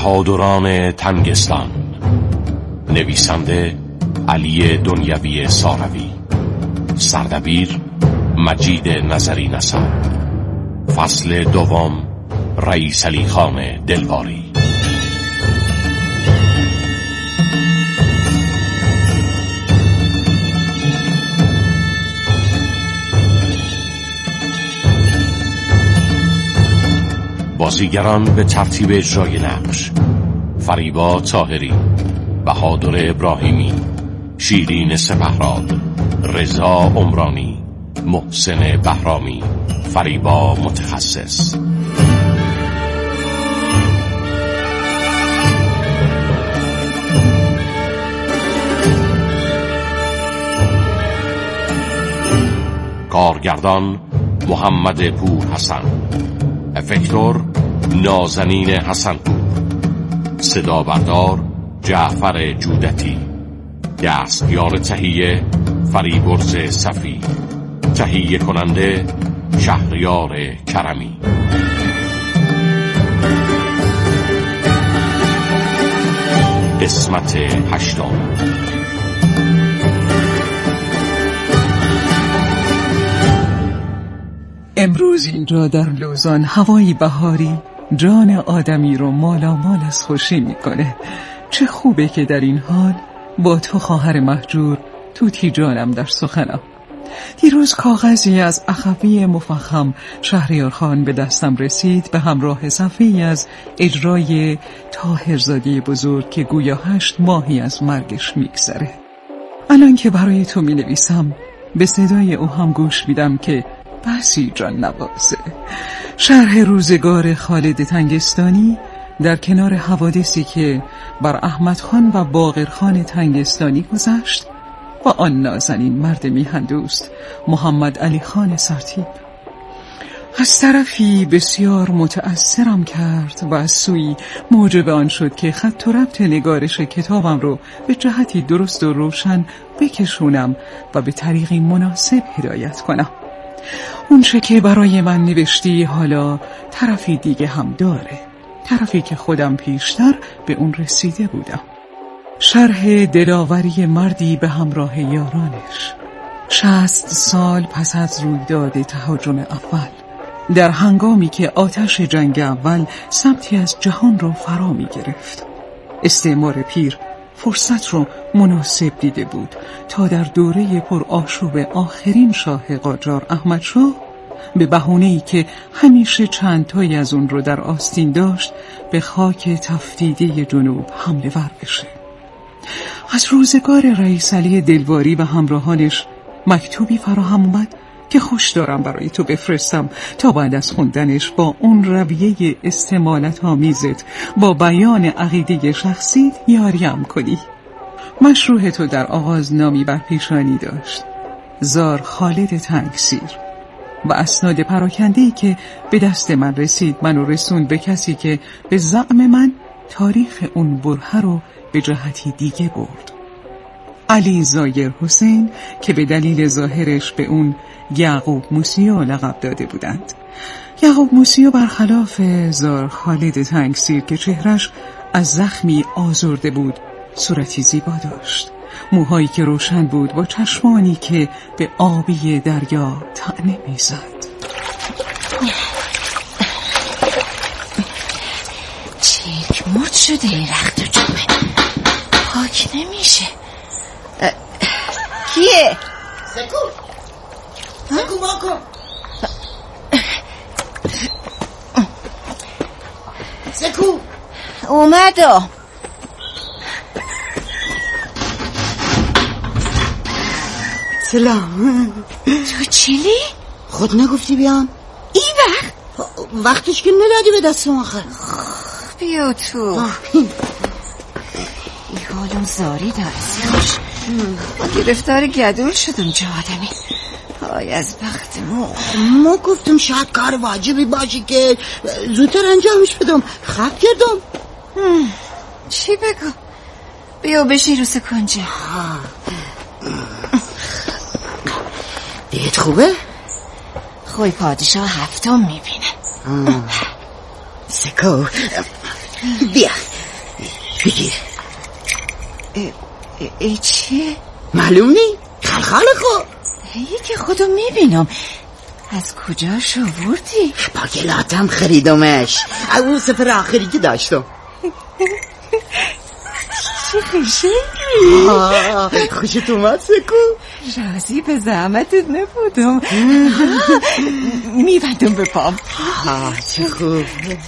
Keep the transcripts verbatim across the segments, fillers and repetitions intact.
بهادران تنگستان. نویسنده علی دنیوی ساروی، سردبیر مجید نظری نسب. فصل دوم، رئیس علی خان دلواری. بازیگران به ترتیب اجرای نقش: فریبا طاهری، بهادر ابراهیمی، شیرین سپهراد، رضا عمرانی، محسن بهرامی، فریبا متخصص. کارگردان محمد پور حسن، افکتور نازنین حسنپور، صدا بردار جعفر جودتی، دستیار تهیه فریبرز صفی، تهیه کننده شهریار کرمی. قسمت هشتم. امروز اینجا در لوزان هوایی بهاری جان آدمی رو مالامال از خوشی میکنه. چه خوبه که در این حال با تو خواهر مهجور توتی جانم در سخنم. دیروز کاغذی از اخوی مفخم شهریار خان به دستم رسید به همراه صفحه‌ای از اجرای طاهرزاده بزرگ که گویا هشت ماهی از مرگش میگذره. الان که برای تو می نویسم به صدای او هم گوش میدم که بسی جان نوازه. شرح روزگار خالد تنگستانی در کنار حوادثی که بر احمد خان و باقر خان تنگستانی گذشت و آن نازنین مرد میهندوست محمد علی خان سرتیپ. از طرفی بسیار متأثرم کرد و از سوی موجب آن شد که خط و ربط نگارش کتابم رو به جهتی درست و روشن بکشونم و به طریقی مناسب هدایت کنم. اون چه که برای من نوشتی حالا طرفی دیگه هم داره، طرفی که خودم پیشتر به اون رسیده بودم. شرح دلاوری مردی به همراه یارانش شصت سال پس از رویداد تهاجم اول، در هنگامی که آتش جنگ اول سمتی از جهان رو فرا می گرفت. استعمار پیر فرصت رو مناسب دیده بود تا در دوره پر آشوب آخرین شاه قاجار احمد شاه به بهونه‌ای که همیشه چند تایی از اون رو در آستین داشت به خاک تفتیده جنوب حمله ور بشه. از روزگار رئیس علی دلواری و همراهانش مکتوبی فراهم اومد که خوش دارم برای تو بفرستم تا بعد از خوندنش با اون رویه استمالت آمیزت با بیان عقیده شخصی یاریم کنی. مشروح تو در آغاز نامی بر پیشانی داشت: زار خالد تنگسیر، و اسناد پراکنده‌ای که به دست من رسید منو رسوند به کسی که به زعم من تاریخ اون بره رو به جهتی دیگه برد. علی زایر حسین که به دلیل ظاهرش به اون یعقوب موسیو لقب داده بودند. یعقوب موسیو برخلاف زار خالد تنگسیر که چهرش از زخمی آزرده بود صورتی زیبا داشت، موهایی که روشن بود با چشمانی که به آبی دریا طعنه میزد. چیک مرد شده این رخت و جمعه پاک نمیشه. کیه؟ سکو سکو ماکو سکو اومدو. سلام. تو چیلی؟ خود نگفتی بیام؟ این وقت؟ وقتش که ندادی به دست ما آخر. بیا تو. این حالم زاری داره سیخوش. ما گرفتار گدول شدم جا آدمی. پای از بخت ما. ما گفتم شاید کار واجبی باشی که زودتر انجامش بدم. خب کردم. چی بگو؟ بیا بشی رو سکنجه. دیت خوبه؟ خوی پادشاه هفتم میبینه. سکو بیا بگیر. ای چیه؟ معلوم نی؟ خلخال خو یکی خودو میبینم. از کجا شووردی؟ با گلاتم خریدمش. اون سفر آخری که داشتم. چه خشنگی. خوشت اومد سکو؟ رازی به زحمتت نبودم. میبندم به پام. چه خوب.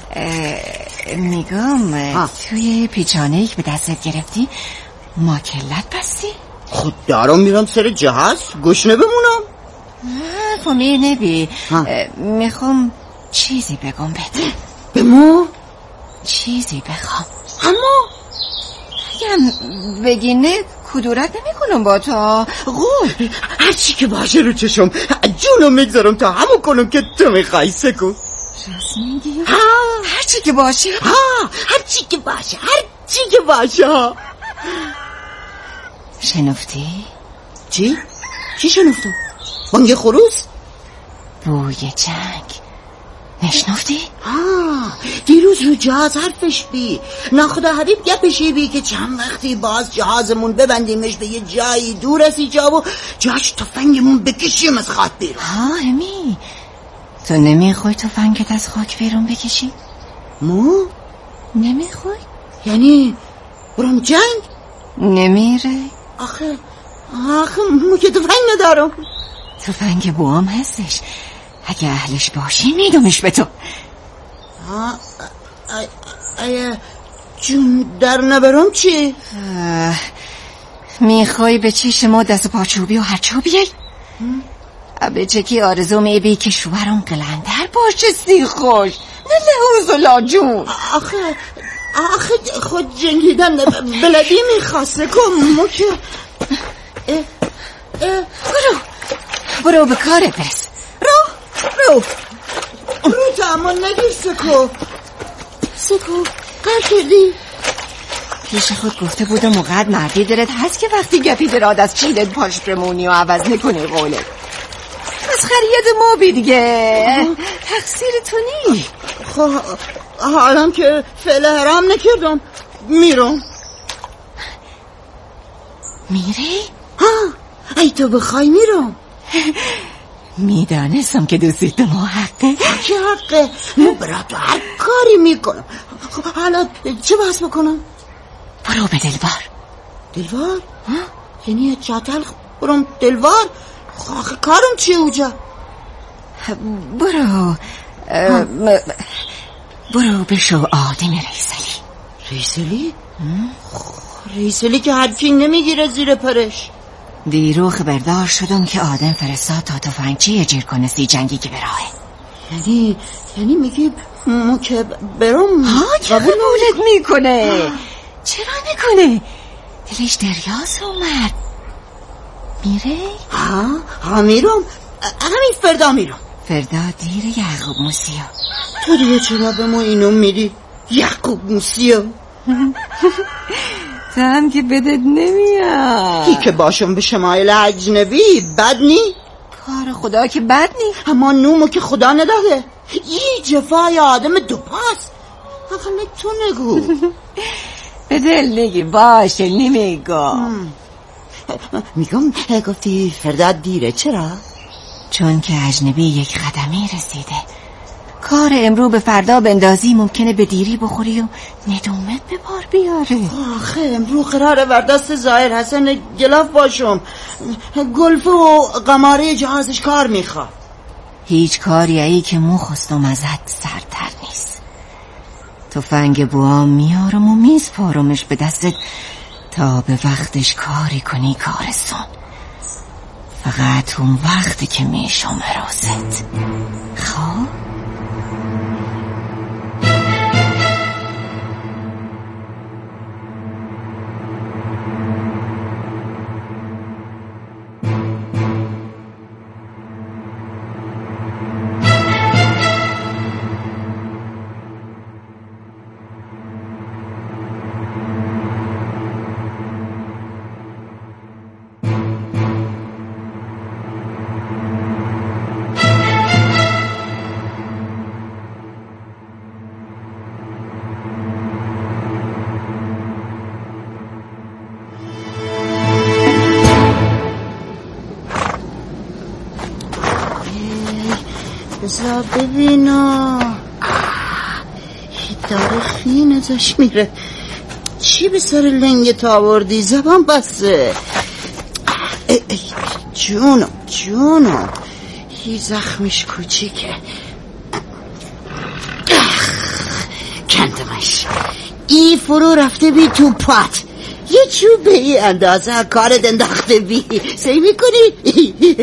میگم توی پیچانه‌ای که به دستت گرفتی ماکلت بستی؟ خود دارم میرم سر جهاز گشنه بمونم. فامیر نبی. میخوام چیزی بگم بهت. به ما؟ چیزی بخوام. اما اگم بگی نه کدورت نمی کنم با تا قول. هرچی که باشه رو چشم جونو میگذارم تا همون کنم که تو میخوای سکو. راست میگی؟ هرچی که باشه. ها هرچی که باشه هرچی که باشه. شنفتی؟ چی؟ چی شنفتم؟ بانگ خروس؟ بوی جنگ نشنفتی؟ آه دیروز رو جهاز حرفش بی ناخدا حبیب گپشی بی که چند وقتی باز جهازمون ببندیمش به یه جایی دور از اینجا و جاش تفنگمون بکشیم از خاک بیرون. ها امی تو نمیخوای تفنگت از خاک بیرون بکشی؟ مو؟ نمیخوای؟ یعنی برام جنگ؟ نمیره؟ آخه آخه مو که تفنگ ندارم. تفنگ بوام هستش، اگه اهلش باشی میدمش به تو. اگه جون در نبرم چی؟ میخوای به چیش ما دست و پاچوبی و هرچو بیای؟ به چکی آرزو میبی که شوهرم قلندر باشه سی خوش نه لحوز و لاجون. آخه آخه خود جنگیدن بلدی میخواسته کن مو که برو برو به کارت برس. رو رو رو تا اما نگیر سکو. سکو قرد کردی؟ پیش خود گفته بودم اقدر مردی درت هست که وقتی گپی دراد از چیلت پاش بمونی و عوض نکنی قولت. از خرید ما بی دیگه تقصیر تو نی. خب حالا که فعل حرام نکردم میرم. میری؟ ها ای تو بخوای میرم. میدانستم که دوستی تو ما حقه. چه حقه؟ من برای تو هر کاری میکنم. حالا چه بحث بکنم؟ برو به دلوار. دلوار؟ یعنی چاتل برم دلوار؟ آخه کارم چیه اوجا؟ برو برو بشو آدم ریسلی. ریسلی؟ ریسلی که هرکی نمیگیره زیر پرش. دیرو خبردار شدم که آدم فرستاد تا تفنگچی اجیر کنه سی جنگی که براهه. یعنی یعنی میگی مو که برم؟ ها که قبولت میکنه. چرا نکنه؟ دلش دریاز اومد. میره؟ ها ها میرم. همین فردا میرم. فردا دیر یعقوب موسیو. تو دیگه چرا به ما اینو میری؟ یعقوب موسیو تو هم که بدت نمیاد. ای که باشم به شمایل اجنبی بد نی؟ کار خدا که بد نی. اما نومو که خدا نداده. ای جفای آدم دو پاس. اقلا تو نگو. به دل نگی باشه نمیگم. میگم گفتی فردا دیره چرا؟ چون که اجنبی یک قدمی رسیده. کار امرو به فردا بندازی ممکنه به دیری بخوری و ندومت به بار بیاره. آخه امرو قراره بردست ظاهر حسن گلاف باشم. گلف و قماره جهازش کار میخواد. هیچ کاری ای که مو خستم ازت سرتر نیست. تفنگ بوام میارم و میسپارمش به دستت تا به وقتش کاری کنی کارستون. فقط اون وقتی که میشم راست. خب بسا ببینا داره خین ازش میره. چی به سر لنگت آوردی؟ زبان بسته. ای ای جونم جونم یه زخمش کوچیکه. کندمش. ای فرو رفته بی تو پات. یه چوب به ای اندازه کارت انداخته بی. سی میکنی؟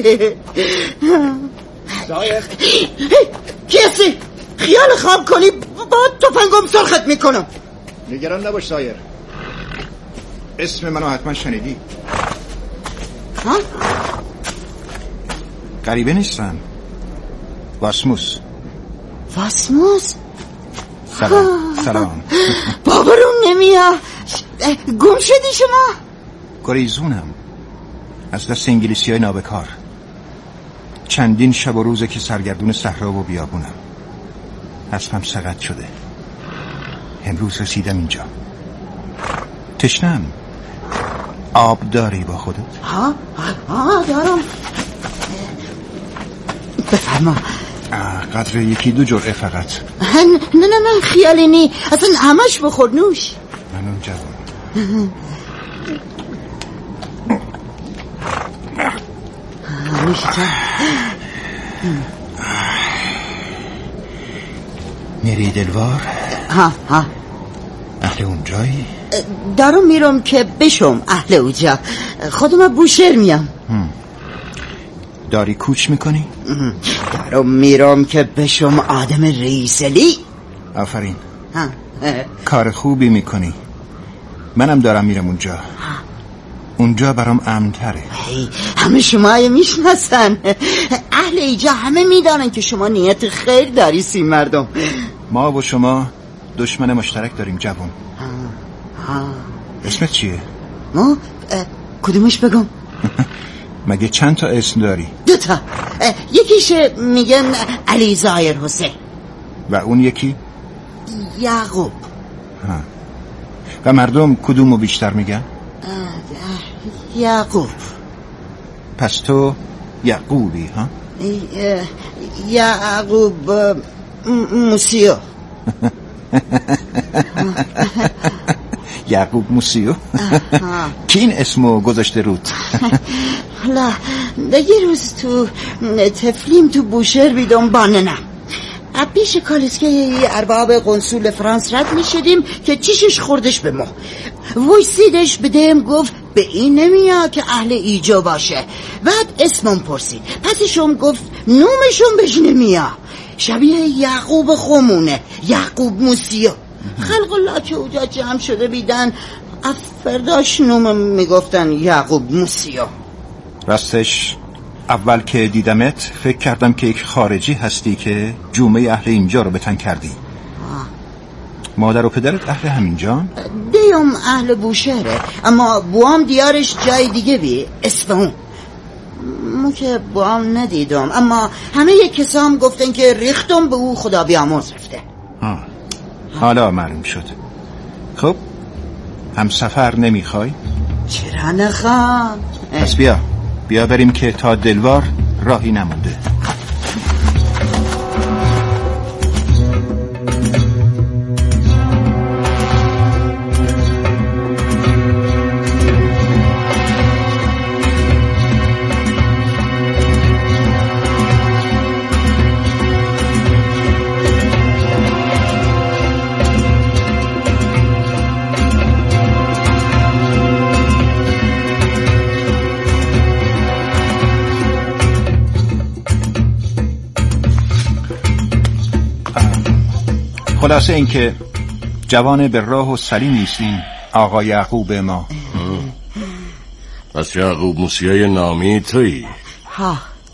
زایر کی هستی؟ خیال خواب کنی با تفنگم سرخت میکنم. نگران نباش زایر، اسم منو حتما شنیدی. ها؟ غریبه نیستم. واسموس. واسموس؟ سلام. سلام. باورم نمیاد. گم شدی شما؟ گریزونم از دست انگلیسی های نابکار. چندین شب و روزه که سرگردون صحرا و بیابونم. اسبم سقط شده. امروز رسیدم اینجا. تشنم. آب داری با خودت؟ ها ها دارم. بفرما. قدر یکی دو جرعه فقط. نه نه نه خیالی نی، اصلا همش بخور نوش. ممنون جوان. نوش جان. میری دلوار؟ ها ها. اهل اونجایی؟ دارم میرم که بشم اهل اونجا. خودم بوشهر میام. داری کوچ میکنی؟ دارم میرم که بشم آدم رئیسلی. آفرین. کار خوبی میکنی. منم دارم میرم اونجا. اونجا برام امن تره. همه شما میشناسن. اهل اینجا همه میدانن که شما نیت خیر داری. سی مردم ما و شما دشمن مشترک داریم جوان. اسمت چیه؟ ما کدومش بگم؟ مگه چند تا اسم داری؟ دو تا. یکیش میگن علی زایر حسین و اون یکی؟ یعقوب. ها. و مردم کدومو بیشتر میگن؟ یعقوب. پس تو یعقوبی ها؟ یعقوب موسیو. یعقوب موسیو. کی این اسمو گذاشته رود؟ حالا یه روز تو تفلیم تو بوشهر بیدم باننم. پیش کالسکه ارباب قنصول فرانس رد می شدیم که چیشش خوردش به ما. ویسیدش بدهم گفت به این نمیاد که اهل ایجا باشه. بعد اسمم پرسید. پسشم گفت نومشم بهش نمیاد. شبیه یعقوب خمونه. یعقوب موسیو. خلق الله که اوجا جمع شده بیدن افرداش نوم میگفتن یعقوب موسیو. راستش اول که دیدمت فکر کردم که یک خارجی هستی که جومه اهل اینجا رو بتن کردی. مادر و پدرت اهل همینجان؟ دیم اهل بوشهره، اما بوام دیارش جای دیگه بی اصفهان. مو که بوام ندیدم، اما همه کسام گفتن که ریختم به او خدا بیامرز رفته. آه. حالا معلوم شد. خب هم سفر نمیخوای؟ چرا نخوام؟ پس بیا بیا بریم که تا دلوار راهی نمونده. خلاصه این که جوان به راه و سلیم نیستین آقا یعقوب ما. پس یعقوب موسیای نامی تویی؟ ها.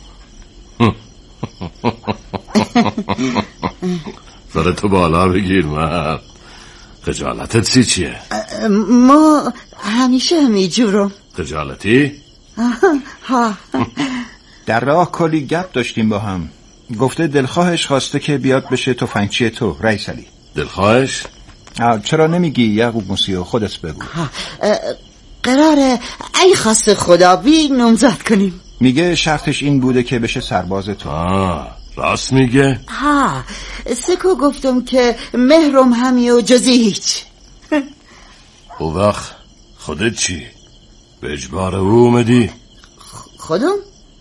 سرتو بالا بگیر مرد. خجالتت سی چیه؟ ما همیشه همی جورم. خجالتی؟ ها. در راه کلی گپ داشتیم با هم. گفته دلخواهش خواسته که بیاد بشه تفنگچی تو رئیس علی. دلخواهش؟ چرا نمیگی یعقوب موسیو؟ خودت بگو. قراره ای خواست خدا بی نمزد کنیم. میگه شرطش این بوده که بشه سرباز تو. آه راست میگه؟ ها سکو گفتم که مهرم همی و جزی هیچ. او وقت خودت چی؟ به اجبار او اومدی؟ خودم؟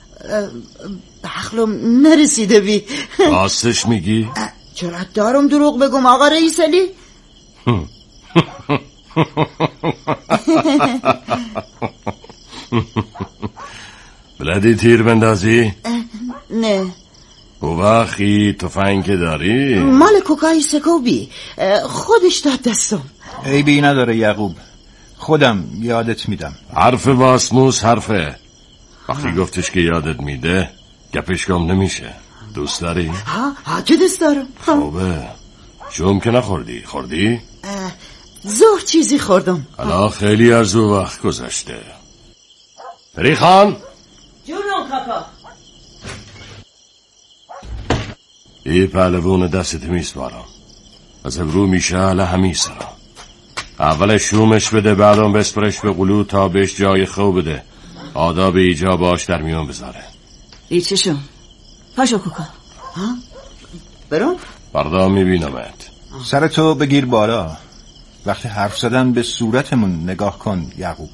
بخلم نرسیده بی. راستش میگی؟ جرأت دارم دروغ بگم آقا رئیس علی؟ بلدی تیر بندازی؟ نه. او وقتی تفنگ داری؟ مال کوکای سکو بی، خودش داد دستم. عیبی نداره یعقوب، خودم یادت میدم. حرف واسموس حرفه. وقتی گفتش که یادت میده گپش کم نمیشه. دوست داری؟ ها ها چه دوست دارم. خوبه. شوم که نخوردی؟ خوردی؟ زور چیزی خوردم. الان خیلی از او وقت گذشته. پری خان جونم کاکا. ای پهلوون دستت میسپارم. از امرو میشه علا همیسرم. اول شومش بده، بعدم بسپرش به قلو تا بهش جای خوب بده. آداب ایجاباش در میون بذاره. ای چشم پاشو کوکا. ها برام؟ فردا میبینمت. سر تو بگیر بالا. وقتی حرف زدن به صورتمون نگاه کن یعقوب.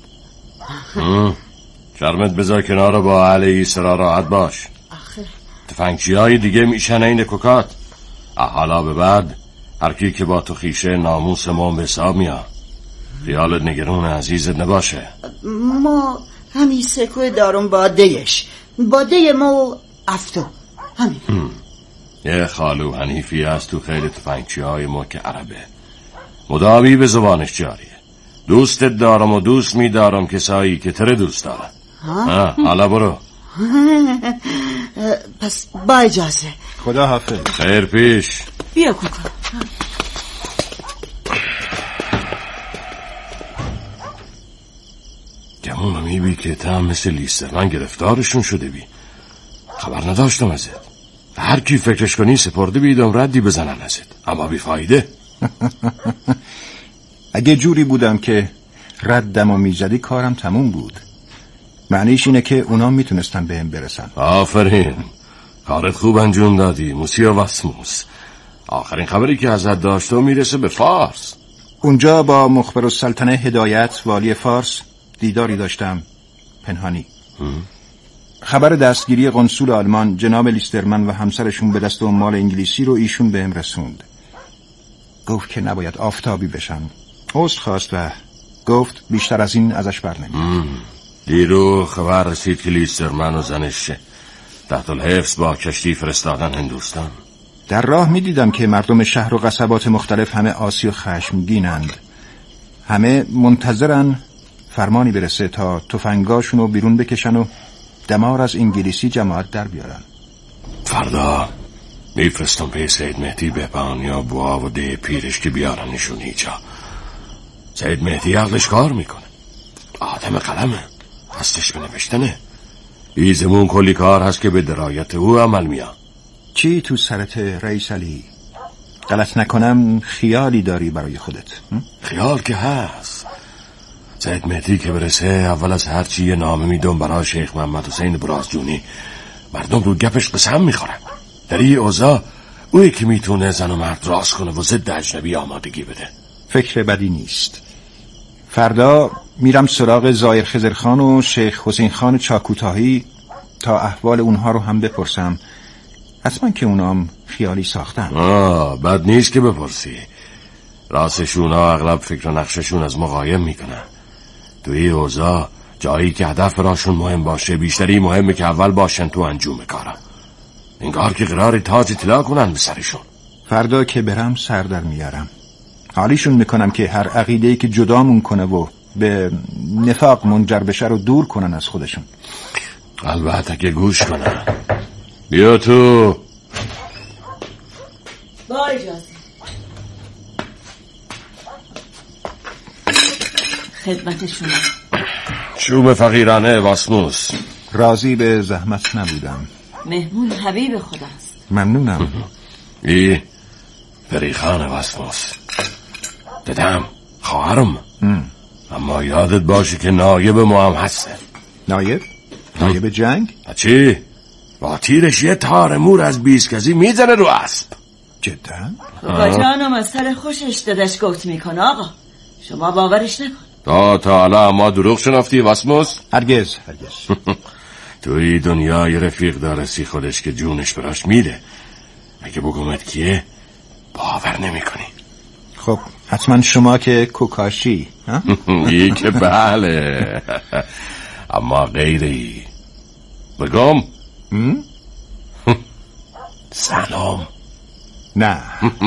شرمت بذار کنار، با اهل ایسرا راحت باش. آخه تفنگچی های دیگه میشن این کوکات. حالا به بعد هر کی که با تو خیشه ناموس ما به حساب میاد. خیالت نگران عزیزت نباشه. ما همین سکوی دارم با دیش، با دی ما و افتو همین. یه خالو حنیفی هست تو خیلی تفنگچی های ما که عربه، مداوی به زبانش جاریه. دوستت دارم و دوست میدارم کسایی که تره دوست دارم. ها حالا برو. پس با اجازه. خدا حافظ. خیر پیش. بیا کوکا. گمونم میبی که تا هم مثل لیستر من گرفتارشون شده بی. خبر نداشتم ازت. هر کی فکرش کنی سپرده بیدم ردی بزنن ازت، اما بی فایده. اگه جوری بودم که ردم و میزدی کارم تموم بود. معنیش اینه که اونا میتونستن به هم برسن. آفرین، کارت خوب انجام دادی موسیا واسموس. آخرین خبری که ازت داشتم میرسه به فارس. اونجا با مخبر السلطنه هدایت والی فارس دیداری داشتم پنهانی. هم. خبر دستگیری قنصول آلمان جناب لیسترمن و همسرشون به دست عمال انگلیسی رو ایشون بهم رسوند. گفت که نباید آفتابی بشم. عذر خواست و گفت بیشتر از این ازش برنمیاد. دیرو خبر رسید که لیسترمن و زنش تحت الحفظ با کشتی فرستادن هندوستان. در راه می دیدم که مردم شهر و قصبات مختلف همه آسی و خشمگینند. همه منتظرن فرمانی برسه تا تفنگاشونو بیرون بکشن و دمار از انگلیسی جماعت در بیارن. فردا میفرستم به سید مهدی بهبان یا بوا و ده پیرش که بیارن نشون هیچا. سید مهدی عقلش کار میکنه، آدم قلمه، هستش به نوشتنه. ایزمون کلی کار هست که به درایت او عمل میاد. چی تو سرت رئیس علی؟ غلط نکنم خیالی داری برای خودت؟ خیال که هست. سید مهدی که برسه اول از هر چی یه نامه میدم برای شیخ محمد حسین برازجونی. مردم رو گپش قسم میخورن. در این اوضاع اوی که میتونه زن و مرد راست کنه و ضد اجنبی آمادگی بده. فکر بدی نیست. فردا میرم سراغ زایر خضرخان و شیخ حسین خان چاکوتاهی تا احوال اونها رو هم بپرسم. حتما که اونام خیالی ساختن. آه بد نیست که بپرسی. راستشون ها اغلب فکر و نقششون از مقایم میکنن. توی اوضاع جایی که هدف راشون مهم باشه بیشتری مهمه که اول باشن تو انجام کارم. انگار که قرار تاج اطلاع کنن به سرشون. فردا که برم سر در میارم. حالیشون میکنم که هر عقیده‌ای که جدامون کنه و به نفاق منجر بشه رو دور کنن از خودشون. البته که گوش کنن. بیا تو. با اجازه. خدمت شما. شوم فقیرانه واسموس. راضی به زحمت نبودم. مهمون حبیب خداست. ممنونم. ای پریخان واسموس ددم خواهرم. اما یادت باشه که نایب ما هم هسته. نایب؟ نایب جنگ؟ چی؟ با تیرش یه تار مور از بیسکزی میزنه رو اسب. جدا؟ کوکا جانم از سر خوشش دادش گفت میکنه آقا، شما باورش نکن. تا تا حالا ما دروغ شنفتی واسموس؟ هرگز هرگز. توی دنیا یه رفیق داره سی خودش که جونش براش میده. اگه بگمت کیه باور نمی کنی. خب حتما شما که کوکاشی. ای که بله، اما غیری. بگم سلام. نه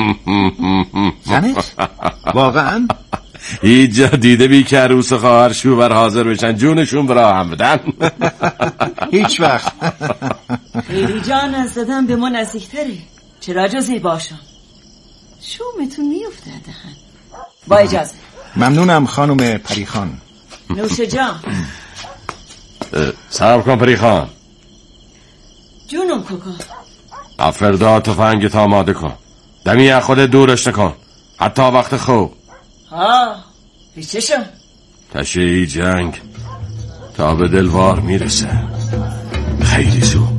زنت؟ واقعا؟ هیچ جا دیده بی که عروس و خواهر شوور حاضر بشن جونشون برا هم بدن؟ هیچ وقت. خیلی جان از دادن به ما نزدیکتره، چرا جزی باشم شومتون میفته دهن. با اجازه. ممنونم خانم پریخان. نوش جان. سلام کن پریخان. جونم کوکا. افردا تفنگت آماده کن، دمی از خود دورش نکن حتی وقت خوب. ها پیچشم تشریع جنگ تا به دلوار میرسه خیلی زود.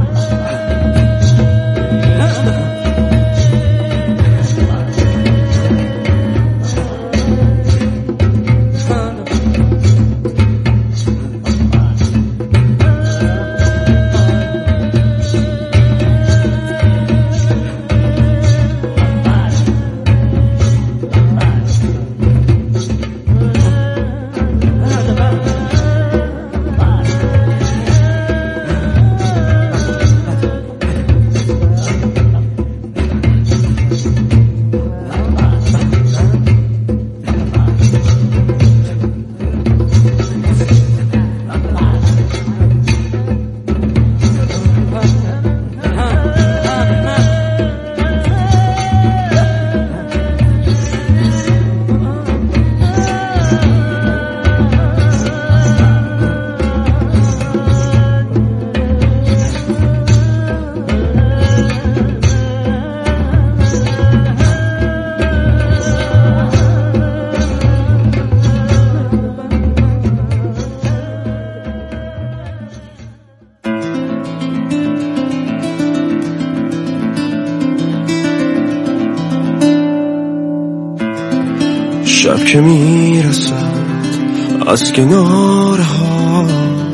شب که میرسد از کنارها،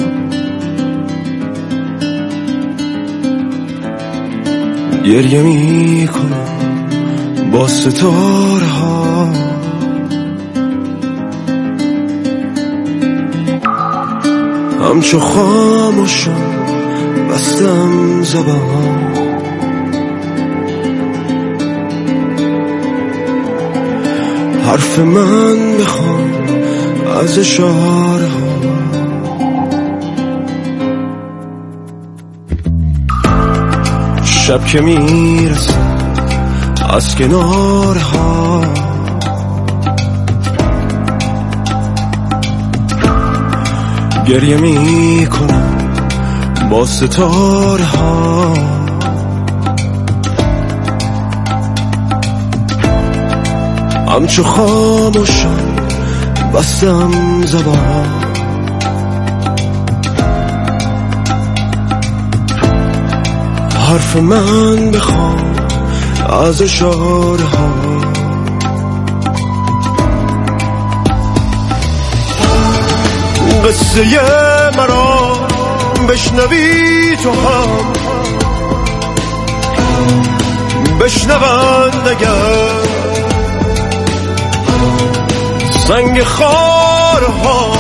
گریه میکنم با ستاره ها. همچو خاموشم بستم زبان، حرف من بخوان از اشاره ها. شب که میرسه از کناره ها، گریه میکنم با ستاره ها. همچو خاموشم بستم زبان، حرف من بخوام از اشاره ها. قصه مرا بشنوی تو هم، بشنوند اگر سنگ خارها.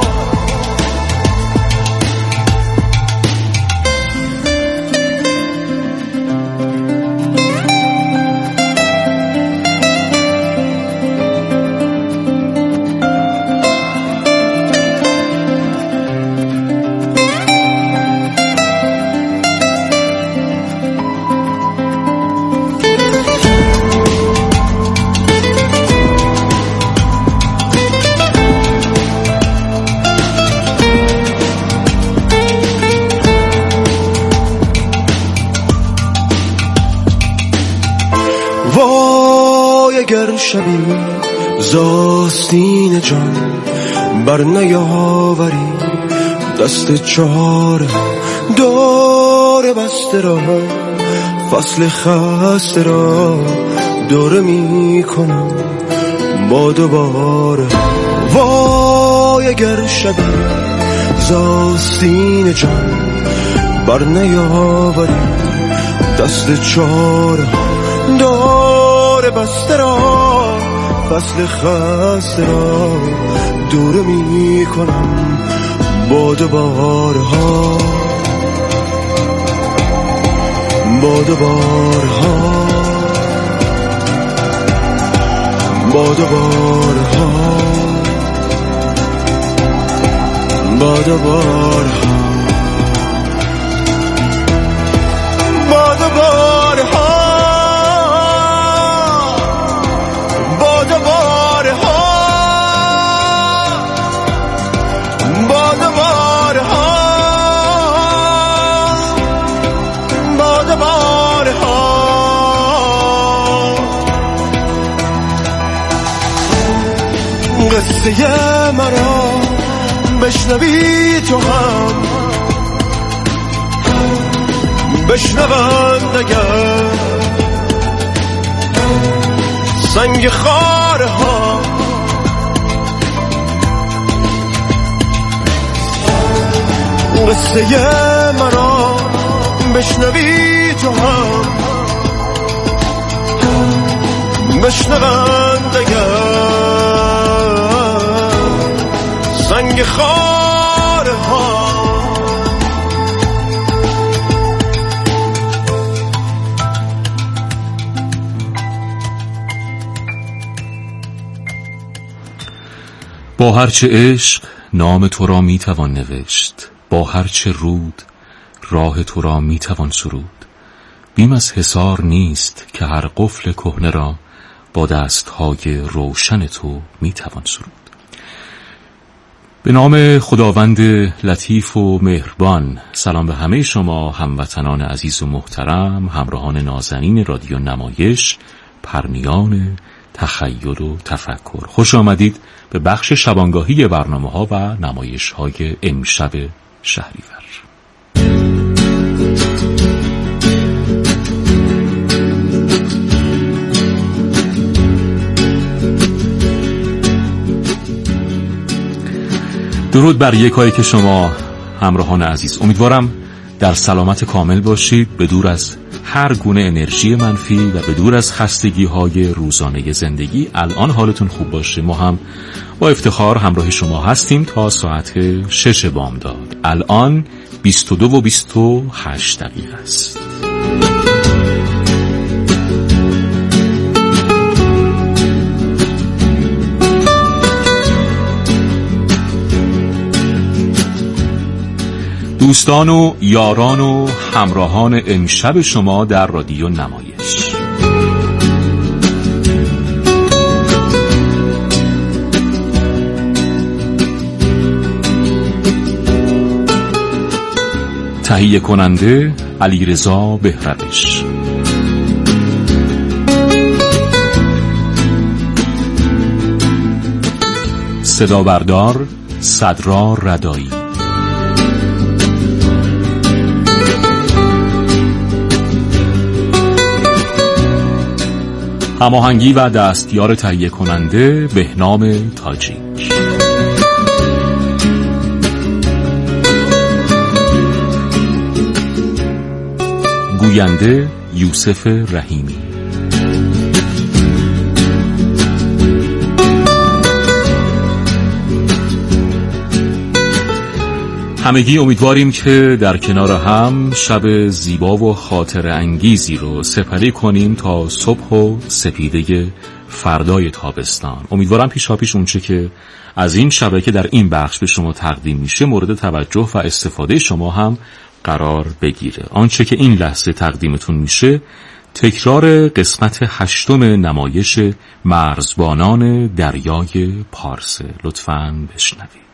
وای اگر شبی زاستین جان بر نیاوری دست چاره دار دور بسته را فصل خسته را دوره می کنم با دوباره. وای اگر شبی زاستین جان بر نیاوری دست چاره دور بسته را فصل خسته را دوره می کنم با دوباره ها با دوباره ها با دوباره ها با دوباره ها با دوباره ها با دوباره ها با دوباره ها با دوباره ها قصه مرا بشنوی تو هم بشنوند اگر سنگ خاره ها قصه مرا بشنوی تو هم بشنوند اگر سنگ خاره ها. با هرچه عشق نام تو را میتوان نوشت، با هرچه رود راه تو را میتوان سرود. بیم از حصار نیست که هر قفل کهنه را با دستهای روشن تو میتوان سرود. به نام خداوند لطیف و مهربان. سلام به همه شما هموطنان عزیز و محترم، همراهان نازنین رادیو نمایش، پرنیان تخیل و تفکر. خوش آمدید به بخش شبانگاهی برنامه ها و نمایش های امشب شهریور. درود بر یکایی که شما همراهان عزیز. امیدوارم در سلامت کامل باشید، به دور از هر گونه انرژی منفی و به دور از خستگی های روزانه زندگی. الان حالتون خوب باشه. ما هم با افتخار همراه شما هستیم تا ساعت شش بامداد. الان بیست و دو و بیست و هشت دقیقه است. دوستان و یاران و همراهان امشب شما در رادیو نمایش، تهیه کننده علیرضا بهروش، صدا بردار صدرا ردایی، هماهنگی و دستیار تهیه کننده بهنام تاجیک. گوینده یوسف رحیمی. همگی امیدواریم که در کنار هم شب زیبا و خاطر انگیزی رو سپری کنیم تا صبح و سپیده فردای تابستان. امیدوارم پیشا پیش اونچه که از این شبکه در این بخش به شما تقدیم میشه مورد توجه و استفاده شما هم قرار بگیره. آنچه که این لحظه تقدیمتون میشه تکرار قسمت هشتم نمایش مرزبانان دریای پارس. لطفاً بشنوید.